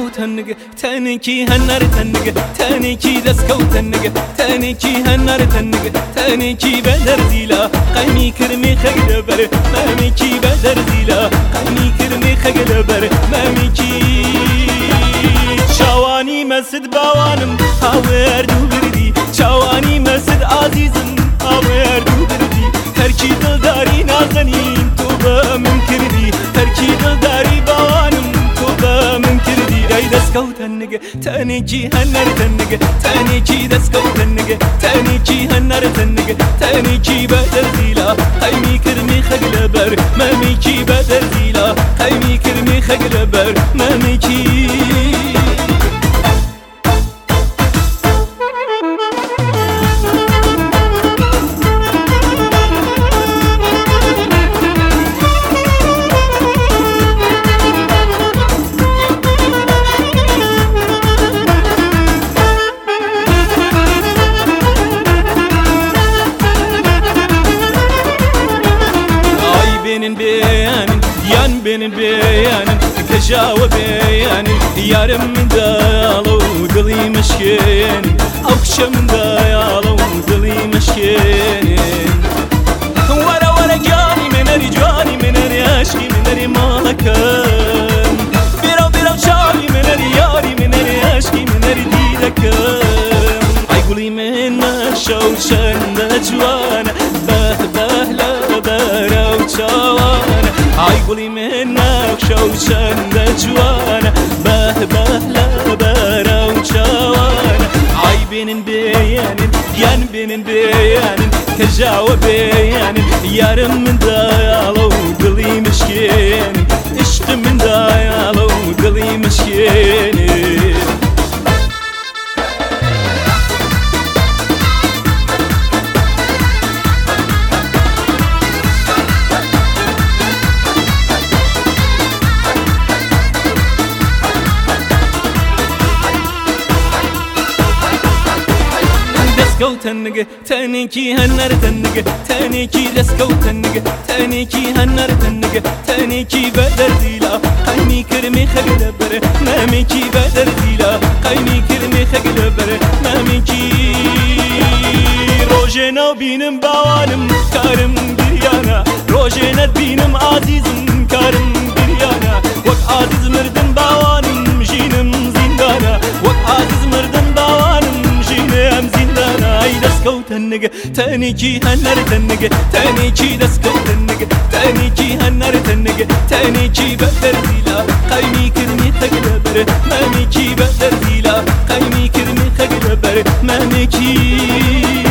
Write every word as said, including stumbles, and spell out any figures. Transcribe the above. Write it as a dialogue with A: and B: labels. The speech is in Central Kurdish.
A: تنگ تنکی هنر تنگ تنکی دسکو تنگ تنکی هنر تنگ تنکی بدر دیلا قیمی کرمی خگل بر مامیکی بدر دیلا قیمی کرمی خگل بر مامیکی چوانی مسد باوانم هاور دو بردی چوانی مسد عزیزم هاور دو بردی ترکی دلداری نازنین تو با من کردی ترکی دلداری باوانم تو با من کردی ای دسکو تنگ تنکی هنر تنگ تنکی دسکو تنگ تنکی هنر تنگ تنکی بدر دیلا قیمی کرمی خگل بر مامیکی بدر دیلا قیمی کرمی خگل بر مامیکی benim beyanım, yan benim beyanım, kajava beyanım, yarım dağlı dilim aşkın, akşam dağlı dilim aşkın. Vara vara cani meneri cani meneri aşkı meneri malakım, birav birav çari meneri yari meneri aşkı meneri didakım. Ay guli menna şavşan da cwana, bah bah la barav çawana. Ay guli menna şavşan da cwana, bah bah la barav çawana. Ay benim beyanım, yan benim beyanım, kajava beyanım, yarım dayalı dilim aşkın, iştim dayalı dilim aşkın. دسکو تنگ تنکی هنر تنگ تنکی دسکو تنگ تنکی هنر تنگ تنکی بدر دیلا قیمی کرمی خگل بر مامیکی بدر دیلا قیمی کرمی خگل بر مامیکی روزنا بینم باوانم کارم بیریانا روزنا بینم عزیزم کارم بیریانا وقت عزیز مردم باوانم جینم زندانا وقت عزیز مردم باوانم جینم زندانا دسکو تنگ تنکی هنر تنگ تنکی دسکو تنگ تنکی هنر تنگ تنکی بدر دیلا قیمی کرمی خگل بر مامیکی بدر دیلا قیمی کرمی خگل بر مامیکی